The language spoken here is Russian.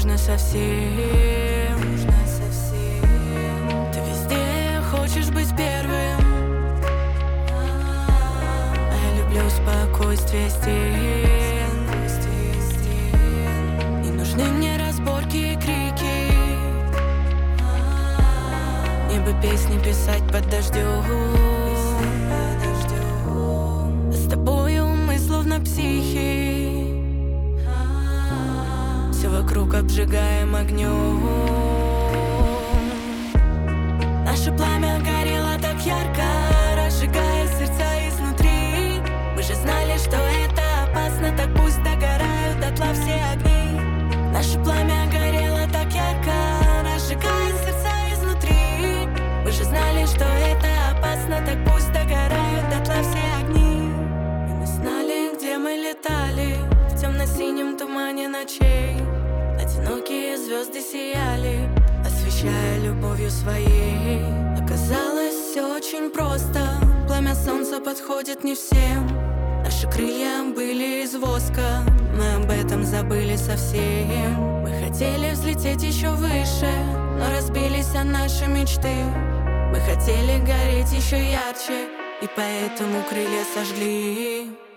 нужно совсем. Ты везде хочешь быть первым, а я люблю спокойствие стен. Не нужны мне разборки и крики, мне бы песни писать под дождем. С тобою мы словно психи, все вокруг обжигаем огнем. Наше пламя горело так ярко, разжигая сердца изнутри. Мы же знали, что это опасно, так пусть догорают дотла все огни. Наше пламя горело так ярко, разжигая сердца изнутри. Мы же знали, что это опасно, так пусть догорают дотла все огни. И мы знали, где мы летали, в темно-синем тумане ночей. Одинокие звезды сияли, освещая любовью своей. Оказалось, все очень просто, пламя солнца подходит не всем. Наши крылья были из воска, мы об этом забыли совсем. Мы хотели взлететь еще выше, но разбились о наши мечты. Мы хотели гореть еще ярче, и поэтому крылья сожгли.